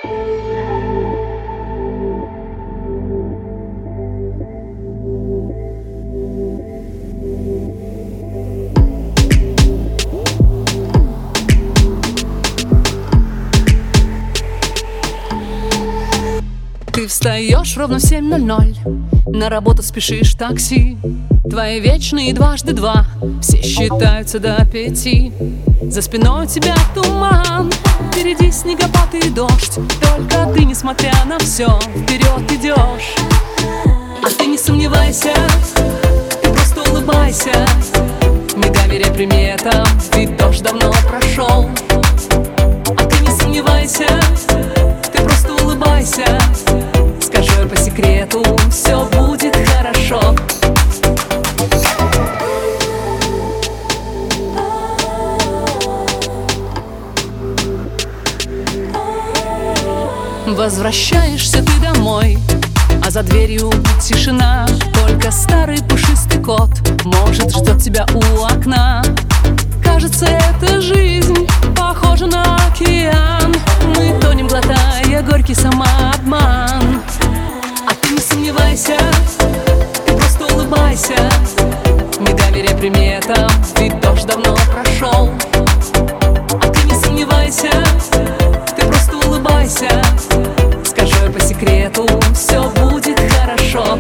Ты встаешь ровно в 7:00, на работу спешишь такси. Твои вечные дважды два все считаются до 5. За спиной у тебя туман, впереди снегопад и дождь. Только ты, несмотря на все, вперед идешь. А ты не сомневайся, ты просто улыбайся. Не доверяй приметам, ведь дождь давно прошел. А ты не сомневайся, ты просто улыбайся. Скажу по секрету, все будет хорошо. Возвращаешься ты домой, а за дверью тишина. Только старый пушистый кот, может, ждет тебя у окна. Кажется, эта жизнь похожа на океан. Мы тонем, глотая горький самообман. А ты не сомневайся, ты просто улыбайся. Не доверяй приметам, ведь дождь давно прошел. А ты не сомневайся, ты просто улыбайся. Скажу я по секрету, все будет хорошо.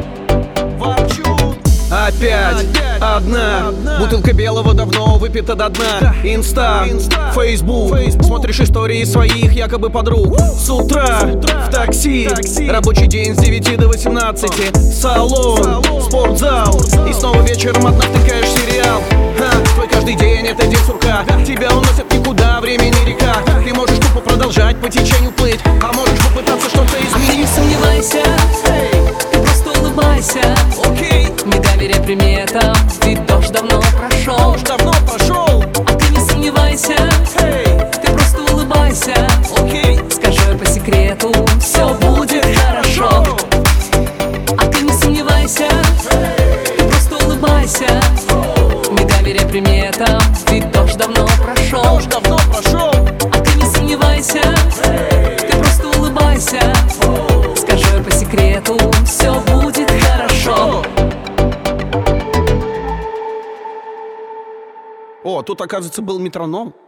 Опять одна бутылка белого давно выпита до дна. Инста, Фейсбук, смотришь истории своих якобы подруг. С утра в такси, рабочий день с 9 до 18. Салон, спортзал, и снова вечером одна втыкаешь сериал. Твой каждый день это день сурка. Тебя уносят никуда, время не река. Ты можешь тупо продолжать по течению плыть, а можешь попытаться что-то изменить. А ты не сомневайся, ты просто улыбайся. Не доверяй приметам, ведь дождь давно прошел. А ты не сомневайся, ты просто улыбайся. Скажу я по секрету, все будет хорошо. А ты не сомневайся, ты просто улыбайся. Не доверяй приметам, ведь дождь давно прошел. А ты не сомневайся, ты просто улыбайся. Скажу я по секрету, все будет хорошо. О, тут, оказывается, был метроном.